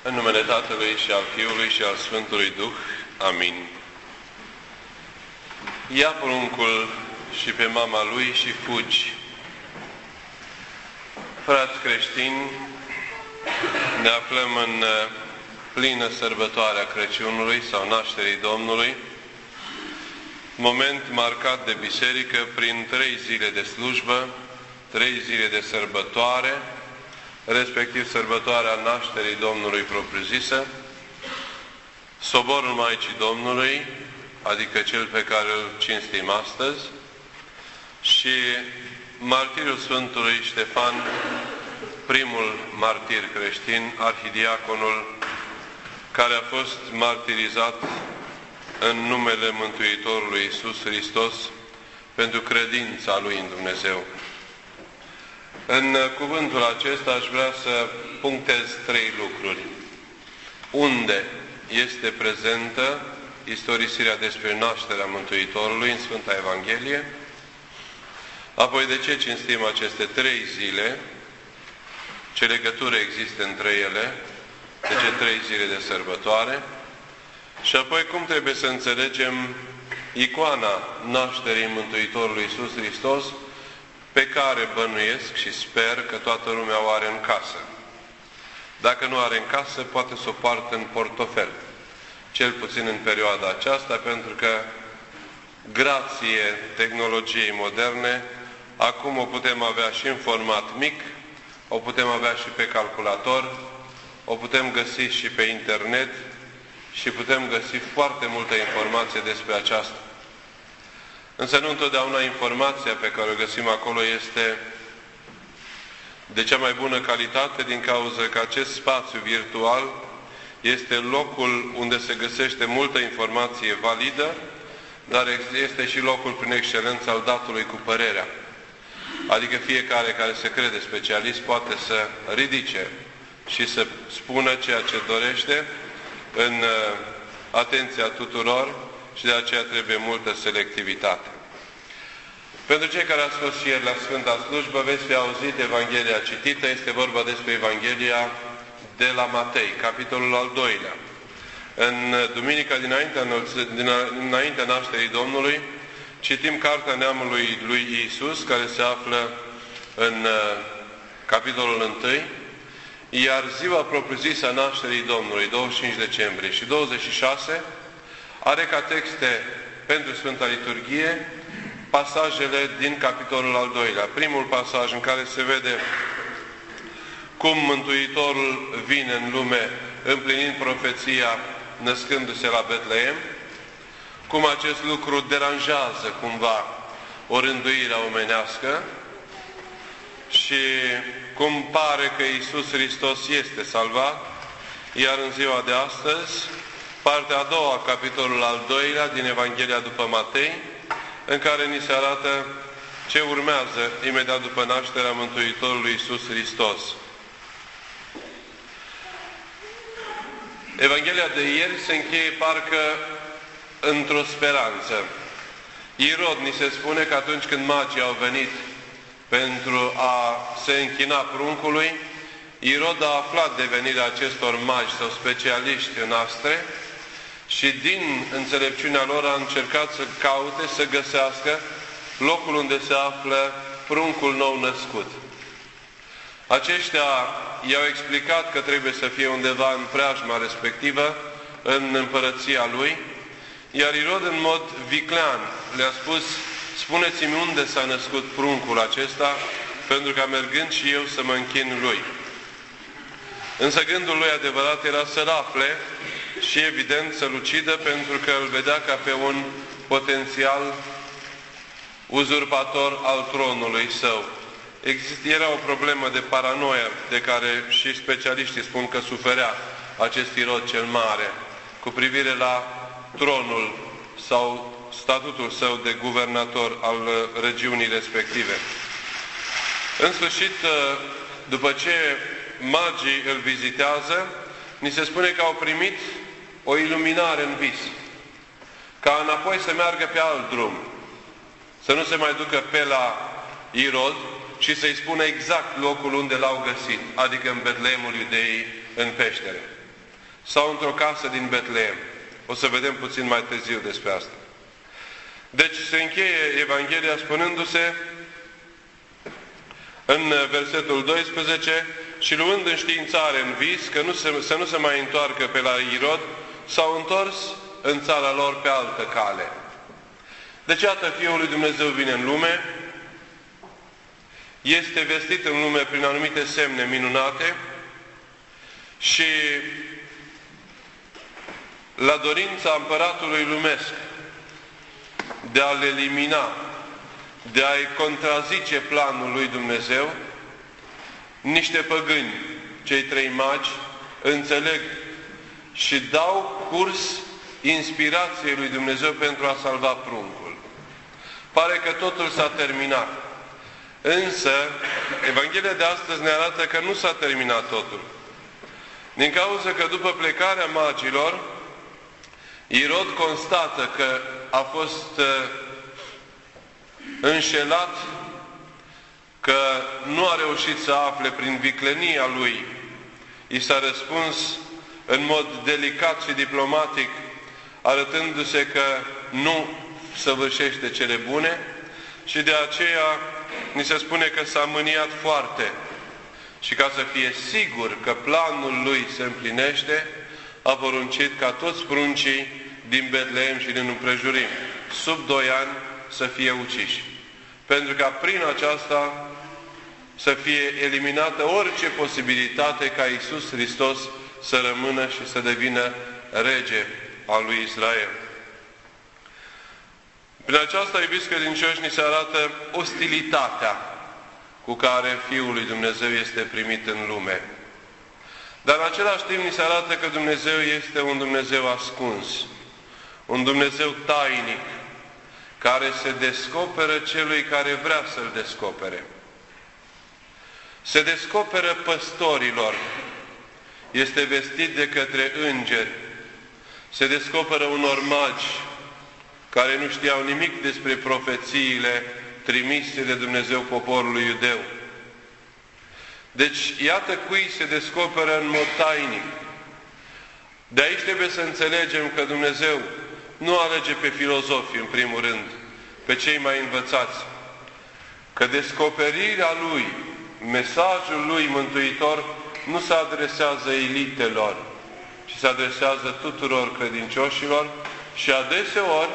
În numele Tatălui și al Fiului și al Sfântului Duh. Amin. Ia poruncul și pe mama lui și fugi. Frați creștini, ne aflăm în plină sărbătoare a Crăciunului sau Nașterii Domnului, moment marcat de biserică prin 3 zile de slujbă, 3 zile de sărbătoare, respectiv sărbătoarea Nașterii Domnului propriu-zisă, Soborul Maicii Domnului, adică cel pe care îl cinstim astăzi, și martiriul Sfântului Ștefan, primul martir creștin, arhidiaconul, care a fost martirizat în numele Mântuitorului Iisus Hristos pentru credința Lui în Dumnezeu. În cuvântul acesta aș vrea să punctez 3 lucruri. Unde este prezentă istorisirea despre nașterea Mântuitorului în Sfânta Evanghelie, apoi de ce cinstim aceste 3 zile, ce legătură există între ele, de ce 3 zile de sărbătoare, și apoi cum trebuie să înțelegem icoana nașterii Mântuitorului Iisus Hristos, pe care bănuiesc și sper că toată lumea o are în casă. Dacă nu are în casă, poate să o poartă în portofel. Cel puțin în perioada aceasta, pentru că, grație tehnologiei moderne, acum o putem avea și în format mic, o putem avea și pe calculator, o putem găsi și pe internet și putem găsi foarte multă informație despre aceasta. Însă nu întotdeauna informația pe care o găsim acolo este de cea mai bună calitate, din cauza că acest spațiu virtual este locul unde se găsește multă informație validă, dar este și locul prin excelență al datului cu părerea. Adică fiecare care se crede specialist poate să ridice și să spună ceea ce dorește în atenția tuturor, și de aceea trebuie multă selectivitate. Pentru cei care ați fost ieri la Sfânta Slujbă, veți fi auzit Evanghelia citită. Este vorba despre Evanghelia de la Matei, capitolul al 2-lea. În duminica dinaintea nașterii Domnului, citim Cartea Neamului lui Iisus, care se află în capitolul 1, iar ziua propriu-zisă a nașterii Domnului, 25 decembrie și 26, are ca texte pentru Sfânta Liturghie pasajele din capitolul al 2-lea. Primul pasaj în care se vede cum Mântuitorul vine în lume împlinind profeția născându-se la Betleem, cum acest lucru deranjează cumva o rânduire omenească și cum pare că Iisus Hristos este salvat, iar în ziua de astăzi, partea a doua, capitolul al 2-lea din Evanghelia după Matei, în care ni se arată ce urmează imediat după nașterea Mântuitorului Iisus Hristos. Evanghelia de ieri se încheie parcă într-o speranță. Irod ni se spune că atunci când magii au venit pentru a se închina pruncului, Irod a aflat de venirea acestor magi sau specialiști în astre și din înțelepciunea lor a încercat să caute, să găsească locul unde se află pruncul nou născut. Aceștia i-au explicat că trebuie să fie undeva în preajma respectivă, în împărăția lui, iar Irod în mod viclean le-a spus: spuneți-mi unde s-a născut pruncul acesta, pentru că mergând și eu să mă închin lui. Însă gândul lui adevărat era să-l afle și evident să-l ucidă, pentru că îl vedea ca pe un potențial uzurpator al tronului său. Era o problemă de paranoia de care și specialiștii spun că suferea acest Irod cel Mare cu privire la tronul sau statutul său de guvernator al regiunii respective. În sfârșit, după ce magii îl vizitează, ni se spune că au primit o iluminare în vis, ca înapoi să meargă pe alt drum, să nu se mai ducă pe la Irod și să-i spună exact locul unde l-au găsit, adică în Betleemul Iudeii, în peștere. sau într-o casă din Betleem. O să vedem puțin mai târziu despre asta. Deci se încheie Evanghelia spunându-se în versetul 12: și luând înștiințare în vis că să nu se mai întoarcă pe la Irod, s-au întors în țara lor pe altă cale. Deci, iată, Fiul lui Dumnezeu vine în lume, este vestit în lume prin anumite semne minunate și la dorința împăratului lumesc de a-l elimina, de a-i contrazice planul lui Dumnezeu, niște păgâni, cei 3 magi, înțeleg și dau curs inspirației lui Dumnezeu pentru a salva pruncul. Pare că totul s-a terminat. Însă, Evanghelia de astăzi ne arată că nu s-a terminat totul. Din cauza că după plecarea magilor, Irod constată că a fost înșelat, că nu a reușit să afle prin viclenia lui. I s-a răspuns în mod delicat și diplomatic, arătându-se că nu săvârșește cele bune, și de aceea ni se spune că s-a mâniat foarte. Și ca să fie sigur că planul lui se împlinește, a poruncit ca toți pruncii din Betleem și din împrejurim, sub 2 ani, să fie uciși. Pentru ca prin aceasta să fie eliminată orice posibilitate ca Iisus Hristos să rămână și să devină rege al lui Israel. Prin aceasta, iubiți credincioși, ni se arată ostilitatea cu care Fiul lui Dumnezeu este primit în lume. Dar în același timp ni se arată că Dumnezeu este un Dumnezeu ascuns, un Dumnezeu tainic, care se descoperă celui care vrea să-L descopere. Se descoperă păstorilor, este vestit de către îngeri, se descoperă unor magi care nu știau nimic despre profețiile trimise de Dumnezeu poporului iudeu. Deci, iată cui se descoperă în mod tainic. De aici trebuie să înțelegem că Dumnezeu nu alege pe filozofi, în primul rând, pe cei mai învățați, că descoperirea Lui, mesajul Lui mântuitor, nu se adresează elitelor, ci se adresează tuturor credincioșilor și adeseori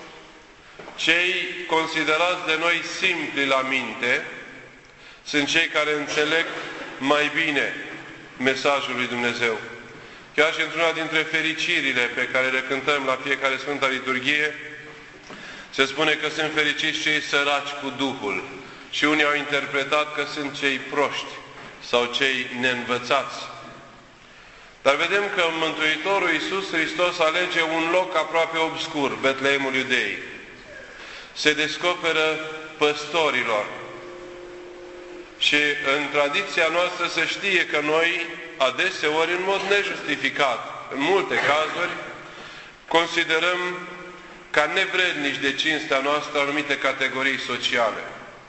cei considerați de noi simpli la minte sunt cei care înțeleg mai bine mesajul lui Dumnezeu. Chiar și într-una dintre fericirile pe care le cântăm la fiecare Sfânta Liturghie, se spune că sunt fericiți cei săraci cu Duhul. Și unii au interpretat că sunt cei proști sau cei neînvățați. Dar vedem că Mântuitorul Iisus Hristos alege un loc aproape obscur, Betleemul Iudeii. Se descoperă păstorilor. Și în tradiția noastră se știe că noi, adeseori, în mod nejustificat, în multe cazuri, considerăm ca nevrednici de cinstea noastră anumite categorii sociale.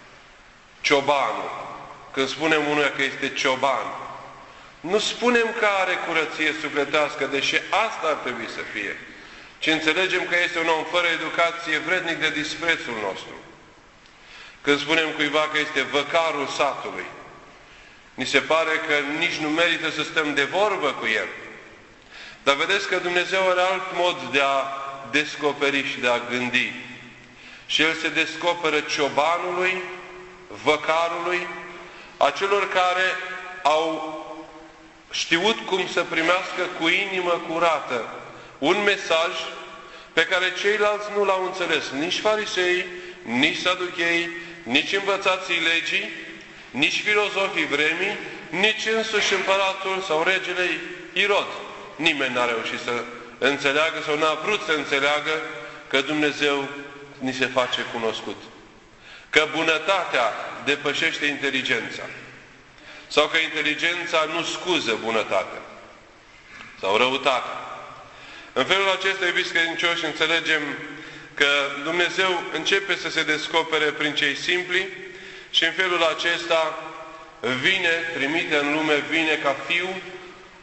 Ciobanul. Când spunem unuia că este cioban, nu spunem că are curăție sufletească, deși asta ar trebui să fie, ci înțelegem că este un om fără educație vrednic de disprețul nostru. Când spunem cuiva că este văcarul satului, ni se pare că nici nu merită să stăm de vorbă cu el. Dar vedeți că Dumnezeu are alt mod de a descoperi și de a gândi. Și El se descoperă ciobanului, văcarului, acelor care au știut cum să primească cu inimă curată un mesaj pe care ceilalți nu l-au înțeles. Nici farisei, nici saduchei, nici învățații legii, nici filozofii vremii, nici însuși împăratul sau regele Irod. Nimeni n-a reușit să înțeleagă sau n-a vrut să înțeleagă că Dumnezeu ni se face cunoscut. Că bunătatea depășește inteligența. Sau că inteligența nu scuză bunătatea. Sau răutatea. În felul acesta, iubiți credincioși, înțelegem că Dumnezeu începe să se descopere prin cei simpli și în felul acesta vine, trimite în lume, vine ca Fiu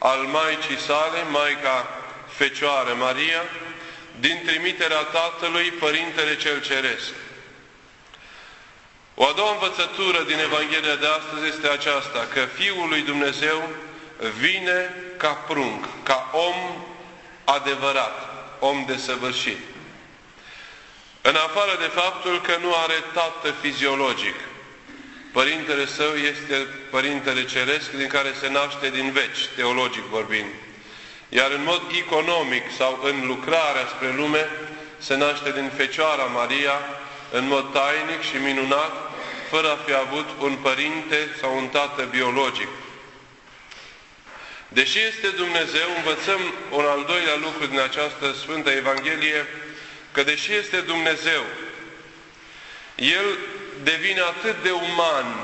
al Maicii sale, Maica Fecioară Maria, din trimiterea Tatălui, Părintele Cel Ceresc. O a doua învățătură din Evanghelia de astăzi este aceasta, că Fiul lui Dumnezeu vine ca prunc, ca om adevărat, om desăvârșit. În afară de faptul că nu are tată fiziologic, Părintele Său este Părintele Ceresc, din care se naște din veci, teologic vorbind. Iar în mod economic sau în lucrarea spre lume, se naște din Fecioara Maria, în mod tainic și minunat, fără a fi avut un părinte sau un tată biologic. Deși este Dumnezeu, învățăm un al doilea lucru din această Sfântă Evanghelie, că deși este Dumnezeu, El devine atât de uman,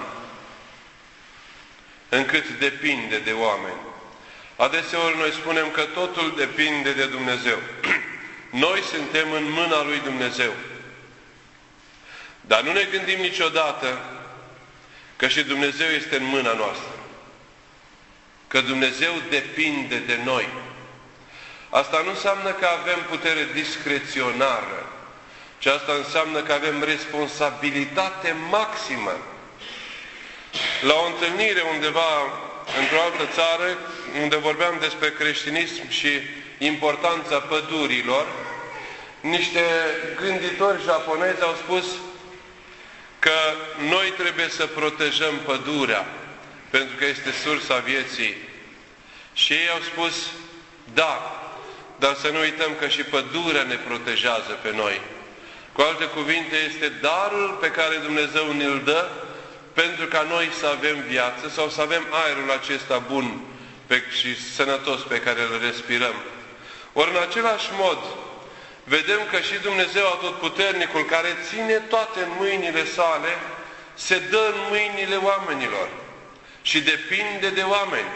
încât depinde de oameni. Adeseori noi spunem că totul depinde de Dumnezeu. Noi suntem în mâna lui Dumnezeu. Dar nu ne gândim niciodată că și Dumnezeu este în mâna noastră. Că Dumnezeu depinde de noi. Asta nu înseamnă că avem putere discreționară, ci asta înseamnă că avem responsabilitate maximă. La o întâlnire undeva într-o altă țară, unde vorbeam despre creștinism și importanța pădurilor, niște gânditori japonezi au spus că noi trebuie să protejăm pădurea, pentru că este sursa vieții. Și ei au spus, da, dar să nu uităm că și pădurea ne protejează pe noi. Cu alte cuvinte, este darul pe care Dumnezeu ne-l dă pentru ca noi să avem viață sau să avem aerul acesta bun și sănătos pe care îl respirăm. Ori în același mod, vedem că și Dumnezeu Atotputernicul, care ține toate în mâinile sale, se dă în mâinile oamenilor și depinde de oameni.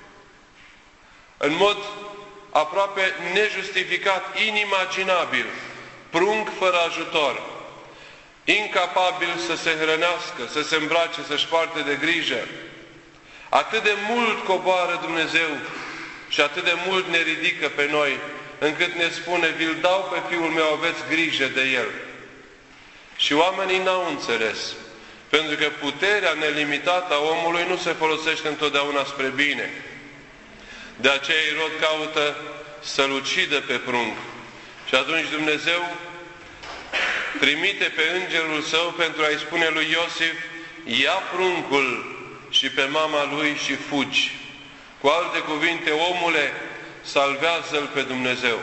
În mod aproape nejustificat, inimaginabil, prunc fără ajutor, incapabil să se hrănească, să se îmbrace, să-și poarte de grijă. Atât de mult coboară Dumnezeu și atât de mult ne ridică pe noi, încât ne spune, vi-l dau pe Fiul meu, aveți grijă de El. Și oamenii n-au înțeles, pentru că puterea nelimitată a omului nu se folosește întotdeauna spre bine. De aceea Irod caută să-l ucidă pe prunc. Și atunci Dumnezeu trimite pe îngerul său pentru a-i spune lui Iosif, ia pruncul și pe mama lui și fugi. Cu alte cuvinte, omule, salvează-l pe Dumnezeu.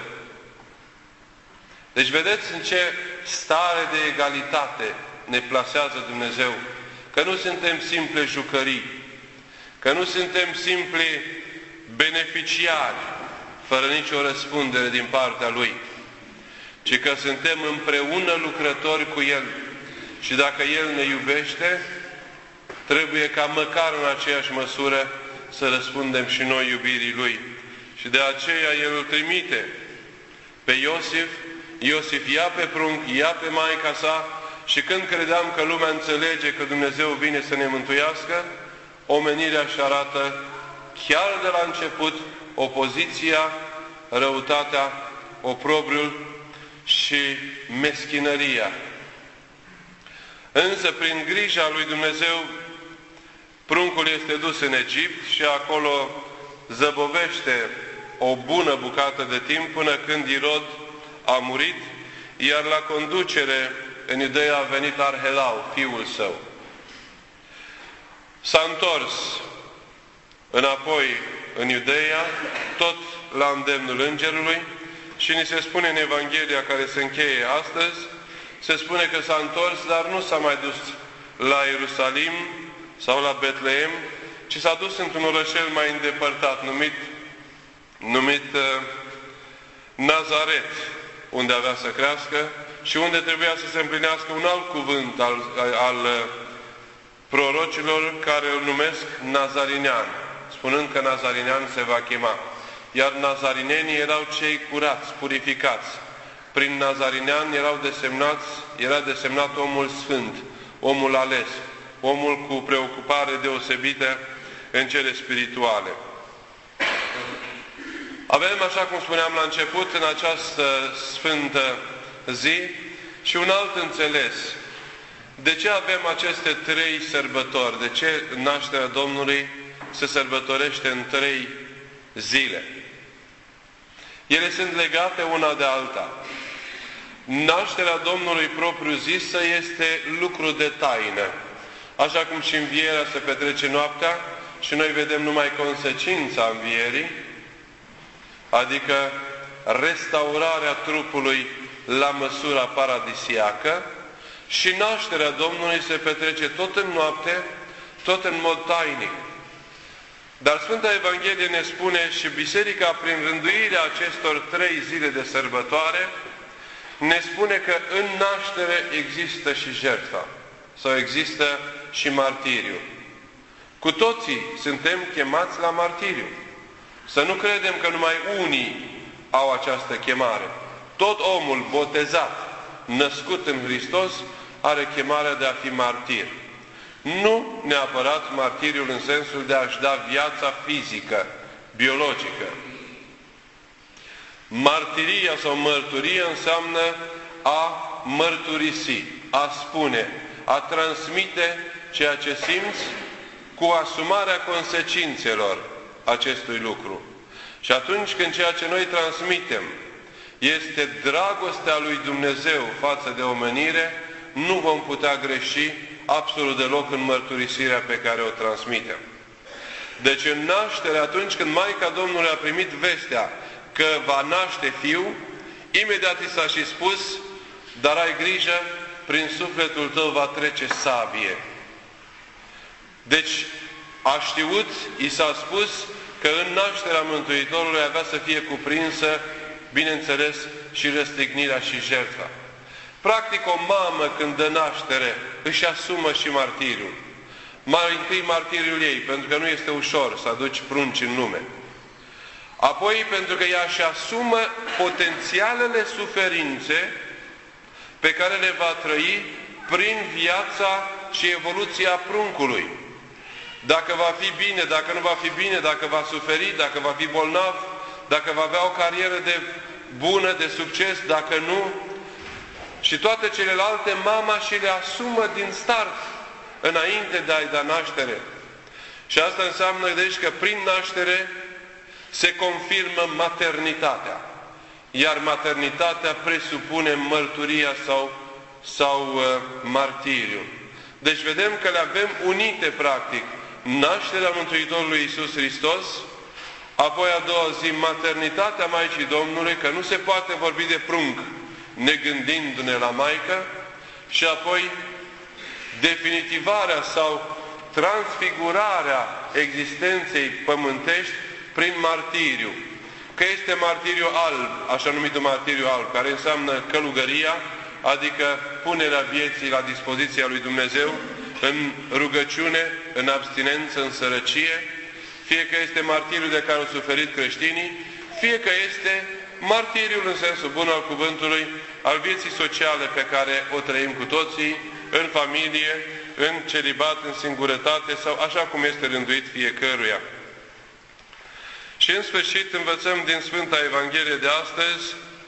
Deci vedeți în ce stare de egalitate ne plasează Dumnezeu. Că nu suntem simple jucării, că nu suntem simpli beneficiari, fără nicio răspundere din partea Lui, ci că suntem împreună lucrători cu El. Și dacă El ne iubește, trebuie ca măcar în aceeași măsură să răspundem și noi iubirii Lui. Și de aceea El îl trimite pe Iosif, Iosif ia pe prunc, ia pe maica sa și când credeam că lumea înțelege că Dumnezeu vine să ne mântuiască, omenirea își arată chiar de la început opoziția, răutatea, oprobriul și meschinăria. Însă, prin grija lui Dumnezeu, pruncul este dus în Egipt și acolo zăbovește o bună bucată de timp până când Irod a murit, iar la conducere în Iudeea a venit Arhelau, fiul său. S-a întors înapoi în Iudeea, tot la îndemnul îngerului, și ni se spune în Evanghelia care se încheie astăzi, se spune că s-a întors, dar nu s-a mai dus la Ierusalim sau la Betleem, ci s-a dus într-un orășel mai îndepărtat, numit Nazaret, unde avea să crească și unde trebuia să se împlinească un alt cuvânt al prorocilor care îl numesc Nazarinean, spunând că Nazarinean se va chema. Iar nazarinenii erau cei curați, purificați. Prin Nazarinean era desemnat omul sfânt, omul ales, omul cu preocupare deosebită în cele spirituale. Avem, așa cum spuneam la început, în această sfântă zi și un alt înțeles. De ce avem aceste 3 sărbători? De ce nașterea Domnului se sărbătorește în 3 zile? Ele sunt legate una de alta. Nașterea Domnului propriu-zisă este lucru de taină. Așa cum și învierea se petrece noaptea și noi vedem numai consecința învierii, adică restaurarea trupului la măsura paradisiacă, și nașterea Domnului se petrece tot în noapte, tot în mod tainic. Dar Sfânta Evanghelie ne spune și Biserica, prin rânduirea acestor 3 zile de sărbătoare, ne spune că în naștere există și jertfa, sau există și martiriu. Cu toții suntem chemați la martiriu. Să nu credem că numai unii au această chemare. Tot omul botezat, născut în Hristos, are chemarea de a fi martir. Nu neapărat martiriul în sensul de a-și da viața fizică, biologică. Martiria sau mărturie înseamnă a mărturisi, a spune, a transmite ceea ce simți cu asumarea consecințelor acestui lucru. Și atunci când ceea ce noi transmitem este dragostea lui Dumnezeu față de omenire, nu vom putea greși absolut deloc în mărturisirea pe care o transmitem. Deci în naștere, atunci când Maica Domnului a primit vestea că va naște fiu, imediat i s-a și spus, dar ai grijă, prin sufletul tău va trece sabie. Deci a știut, i s-a spus că în nașterea Mântuitorului avea să fie cuprinsă, bineînțeles, și răstignirea și jertfa. Practic, o mamă când dă naștere își asumă și martiriul. Mai întâi martiriul ei, pentru că nu este ușor să aduci prunci în lume. Apoi, pentru că ea își asumă potențialele suferințe pe care le va trăi prin viața și evoluția pruncului. Dacă va fi bine, dacă nu va fi bine, dacă va suferi, dacă va fi bolnav, dacă va avea o carieră bună, de succes, dacă nu. Și toate celelalte mama și le asumă din start, înainte de a-i da naștere. Și asta înseamnă, deci, că prin naștere se confirmă maternitatea. Iar maternitatea presupune mărturia sau martiriu. Deci vedem că le avem unite, practic, nașterea Mântuitorului Iisus Hristos, apoi a doua zi maternitatea Maicii Domnului, că nu se poate vorbi de prunc negândindu-ne la Maică, și apoi definitivarea sau transfigurarea existenței pământești prin martiriu. Că este martiriu alb, așa numitul martiriu alb, care înseamnă călugăria, adică punerea vieții la dispoziția lui Dumnezeu, în rugăciune, în abstinență, în sărăcie, fie că este martiriul de care au suferit creștinii, fie că este martiriul în sensul bun al cuvântului, al vieții sociale pe care o trăim cu toții, în familie, în celibat, în singurătate sau așa cum este rânduit fiecăruia. Și în sfârșit învățăm din Sfânta Evanghelie de astăzi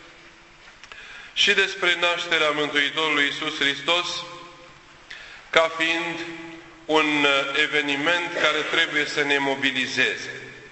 și despre nașterea Mântuitorului Iisus Hristos ca fiind un eveniment care trebuie să ne mobilizeze.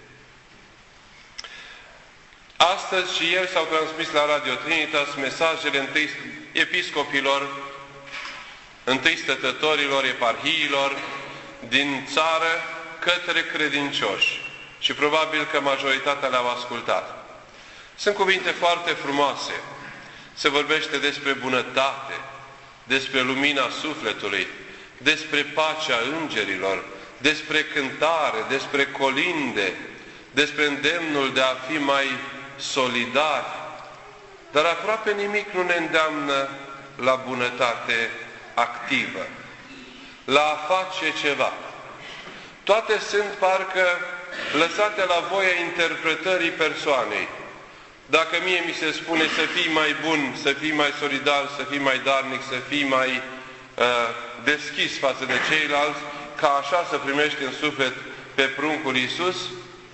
Astăzi și ieri s-au transmis la Radio Trinitas mesajele întâi episcopilor, întâi stătătorilor, eparhiilor din țară către credincioși. Și probabil că majoritatea le-au ascultat. Sunt cuvinte foarte frumoase. Se vorbește despre bunătate, despre lumina sufletului, despre pacea îngerilor, despre cântare, despre colinde, despre îndemnul de a fi mai solidari. Dar aproape nimic nu ne îndeamnă la bunătate activă, la a face ceva. Toate sunt parcă lăsate la voia interpretării persoanei. Dacă mie mi se spune să fii mai bun, să fii mai solidar, să fii mai darnic, să fii mai deschis față de ceilalți, ca așa să primești în suflet pe pruncul Iisus,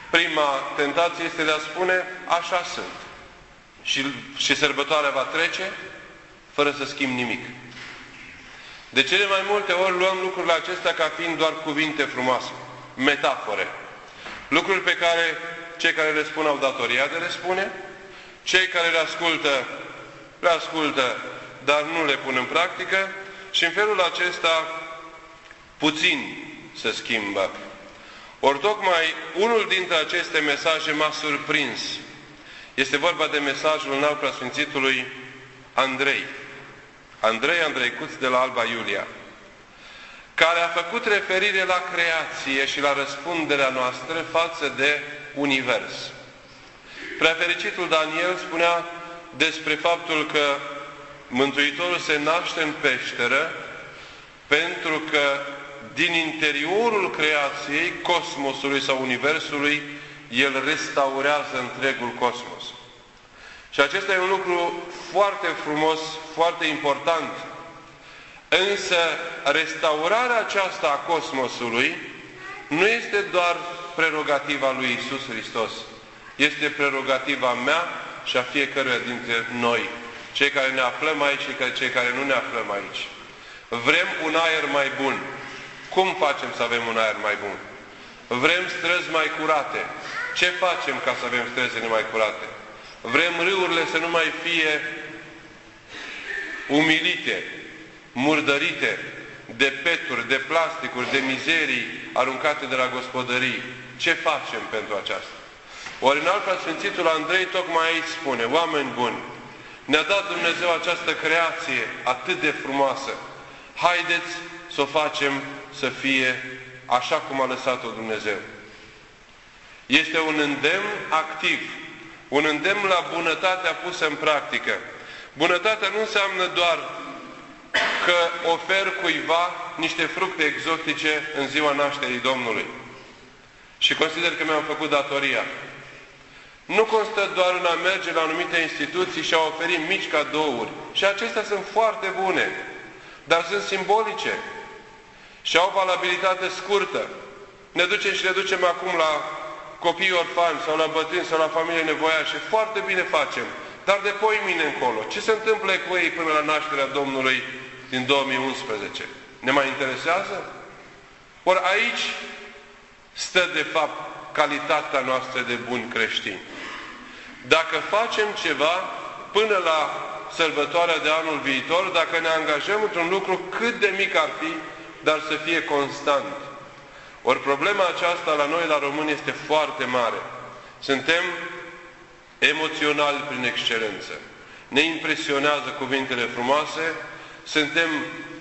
Prima tentație este de a spune, așa sunt. Și sărbătoarea va trece fără să schimb nimic. De cele mai multe ori luăm lucrurile acestea ca fiind doar cuvinte frumoase, metafore. Lucruri pe care cei care le spun au datoria de le spune, cei care le ascultă, dar nu le pun în practică și în felul acesta puțin se schimbă. Ori tocmai unul dintre aceste mesaje m-a surprins. Este vorba de mesajul înalt preasfințitului Andrei. Andrei Andreicuț de la Alba Iulia, care a făcut referire la creație și la răspunderea noastră față de univers. Preafericitul Daniel spunea despre faptul că Mântuitorul se naște în peșteră pentru că din interiorul creației, cosmosului sau universului, El restaurează întregul cosmos. Și acesta e un lucru foarte frumos, foarte important. Însă, restaurarea aceasta a cosmosului nu este doar prerogativa lui Iisus Hristos. Este prerogativa mea și a fiecăruia dintre noi, cei care ne aflăm aici și cei care nu ne aflăm aici. Vrem un aer mai bun. Cum facem să avem un aer mai bun? Vrem străzi mai curate. Ce facem ca să avem străzile mai curate? Vrem râurile să nu mai fie umilite, murdărite de peturi, de plasticuri, de mizerii aruncate de la gospodării. Ce facem pentru aceasta? Ori în alt preasfințitul Andrei tocmai aici spune, oameni buni, ne-a dat Dumnezeu această creație atât de frumoasă. Haideți să o facem să fie așa cum a lăsat-o Dumnezeu. Este un îndemn activ, un îndemn la bunătatea pusă în practică. Bunătatea nu înseamnă doar că ofer cuiva niște fructe exotice în ziua nașterii Domnului și consider că mi-am făcut datoria. Nu constă doar în a merge la anumite instituții și a oferi mici cadouri. Și acestea sunt foarte bune, dar sunt simbolice și au valabilitate scurtă. Ne ducem și ne ducem acum la copii orfani sau la bătrâni sau la familie nevoiașe. Foarte bine facem. Dar de poimine încolo, ce se întâmplă cu ei până la nașterea Domnului din 2011? Ne mai interesează? Ori aici stă de fapt calitatea noastră de buni creștini. Dacă facem ceva până la sărbătoarea de anul viitor, dacă ne angajăm într-un lucru cât de mic ar fi, dar să fie constant. Ori problema aceasta la noi, la români, este foarte mare. Suntem emoționali prin excelență. Ne impresionează cuvintele frumoase, suntem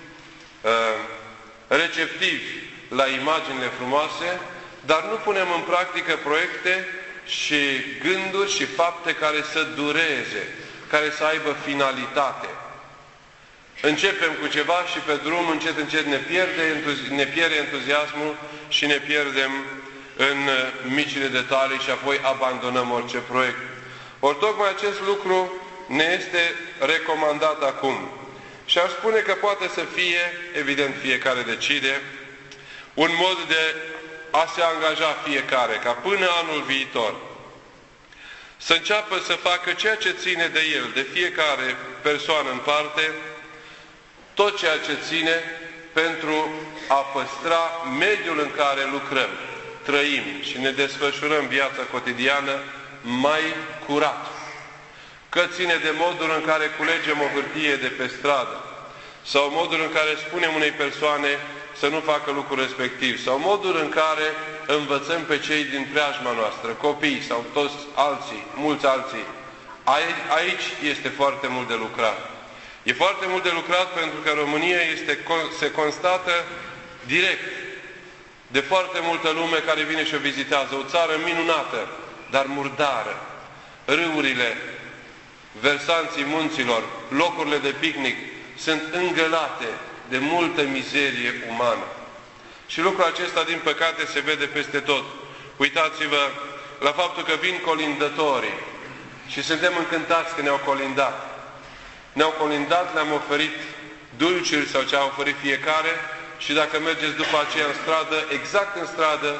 receptivi la imaginile frumoase, dar nu punem în practică proiecte și gânduri și fapte care să dureze, care să aibă finalitate. Începem cu ceva și pe drum încet, încet ne pierde entuziasmul și ne pierdem în micile detalii și apoi abandonăm orice proiect. Ori tocmai acest lucru ne este recomandat acum. Și aș spune că poate să fie, evident fiecare decide, un mod de a se angaja fiecare, ca până anul viitor să înceapă să facă ceea ce ține de el, de fiecare persoană în parte, tot ceea ce ține pentru a păstra mediul în care lucrăm, trăim și ne desfășurăm viața cotidiană mai curat. Că ține de modul în care culegem o hârtie de pe stradă, sau modul în care spunem unei persoane să nu facă lucrul respectiv, sau modul în care învățăm pe cei din preajma noastră, copii sau toți alții, mulți alții. Aici este foarte mult de lucrat. E foarte mult de lucrat pentru că România se constată direct de foarte multă lume care vine și o vizitează. O țară minunată, dar murdară. Râurile, versanții munților, locurile de picnic sunt îngălate de multă mizerie umană. Și lucrul acesta, din păcate, se vede peste tot. Uitați-vă la faptul că vin colindătorii și suntem încântați că ne-au colindat. Ne-au colindat, le-am oferit dulciuri sau ce a oferit fiecare și dacă mergeți după aceea în stradă, exact în stradă,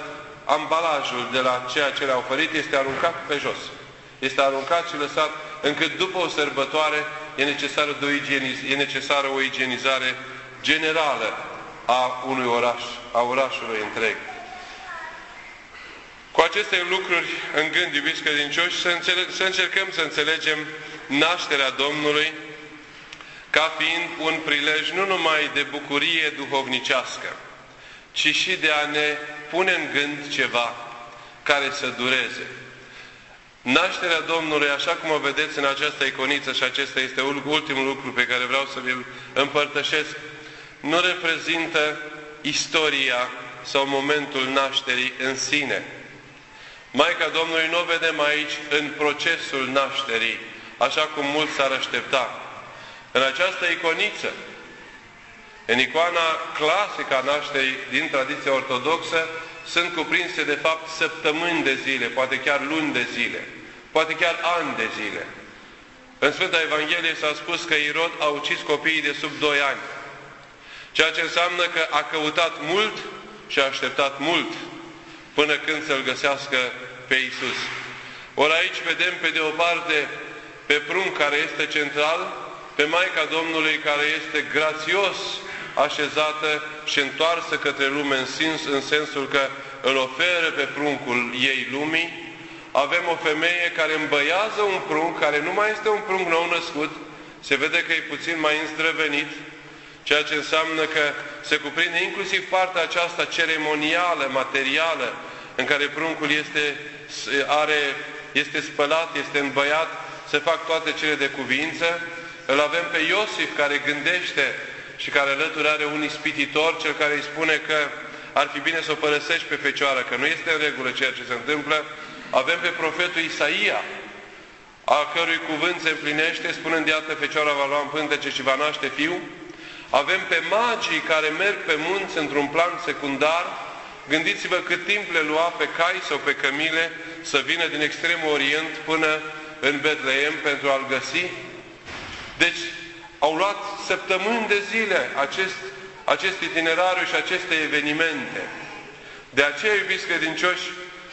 ambalajul de la ceea ce le-a oferit este aruncat pe jos. Este aruncat și lăsat încât după o sărbătoare e necesară o igienizare generală a unui oraș, a orașului întreg. Cu aceste lucruri în gând, iubiți credincioși, să încercăm să înțelegem nașterea Domnului ca fiind un prilej nu numai de bucurie duhovnicească, ci și de a ne pune în gând ceva care să dureze. Nașterea Domnului, așa cum o vedeți în această iconiță, și acesta este ultimul lucru pe care vreau să vi-l împărtășesc, nu reprezintă istoria sau momentul nașterii în sine. Maica Domnului nu o vedem aici în procesul nașterii, așa cum mulți s-ar aștepta. În această iconiță, în icoana clasică a nașterii din tradiția ortodoxă, sunt cuprinse de fapt săptămâni de zile, poate chiar luni de zile, poate chiar ani de zile. În Sfânta Evanghelie s-a spus că Irod a ucis copiii de sub 2 ani, ceea ce înseamnă că a căutat mult și a așteptat mult până când să-L găsească pe Iisus. Ori aici vedem pe de o parte pe prunc care este central, pe Maica Domnului care este grațios așezată și întoarsă către lume în sensul că îl oferă pe pruncul ei lumii. Avem o femeie care îmbăiază un prunc, care nu mai este un prunc nou născut, se vede că e puțin mai înzdrăvenit, ceea ce înseamnă că se cuprinde inclusiv partea aceasta ceremonială, materială, în care pruncul este spălat, este îmbăiat, se fac toate cele de cuviință. Îl avem pe Iosif care gândește și care alături are un ispititor, cel care îi spune că ar fi bine să o părăsești pe fecioară, că nu este în regulă ceea ce se întâmplă. Avem pe profetul Isaia, a cărui cuvânt se împlinește, spunând, iată, fecioara va lua în pântece și va naște fiu. Avem pe magii care merg pe munți într-un plan secundar. Gândiți-vă cât timp le lua pe cai sau pe cămile să vină din extremul Orient până în Betleem pentru a-L găsi. Deci, au luat săptămâni de zile acest itinerariu și aceste evenimente. De aceea, iubiți credincioși,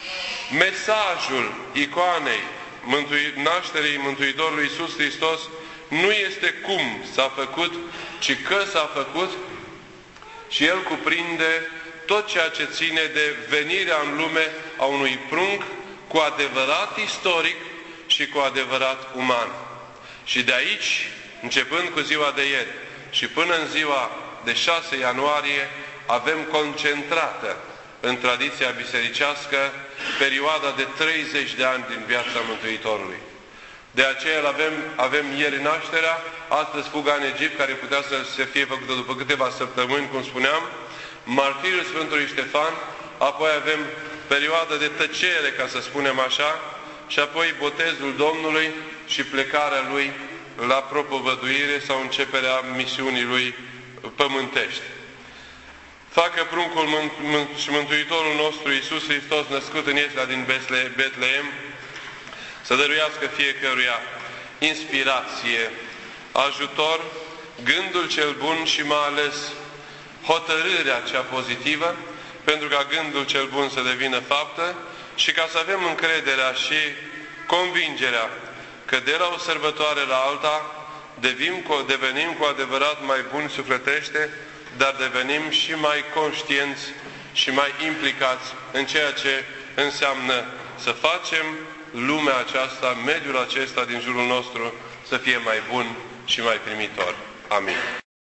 mesajul icoanei nașterii Mântuitorului Iisus Hristos nu este cum s-a făcut, ci că s-a făcut, și el cuprinde tot ceea ce ține de venirea în lume a unui prunc cu adevărat istoric și cu adevărat uman. Și de aici, începând cu ziua de ieri și până în ziua de 6 ianuarie, avem concentrată în tradiția bisericească perioada de 30 de ani din viața Mântuitorului. De aceea avem ieri nașterea, astăzi fuga în Egipt, care putea să se fie făcută după câteva săptămâni, cum spuneam, martiriul Sfântului Ștefan, apoi avem perioada de tăcere, ca să spunem așa, și apoi botezul Domnului și plecarea Lui la propovăduire sau începerea misiunii Lui pământești. Facă pruncul și Mântuitorul nostru Iisus Hristos, născut în Iesla din Betleem, să dăruiască fiecăruia inspirație, ajutor, gândul cel bun și mai ales hotărârea cea pozitivă, pentru ca gândul cel bun să devină faptă și ca să avem încrederea și convingerea că de la o sărbătoare la alta devenim cu adevărat mai buni sufletește, dar devenim și mai conștienți și mai implicați în ceea ce înseamnă să facem lumea aceasta, mediul acesta din jurul nostru, să fie mai bun și mai primitor. Amin.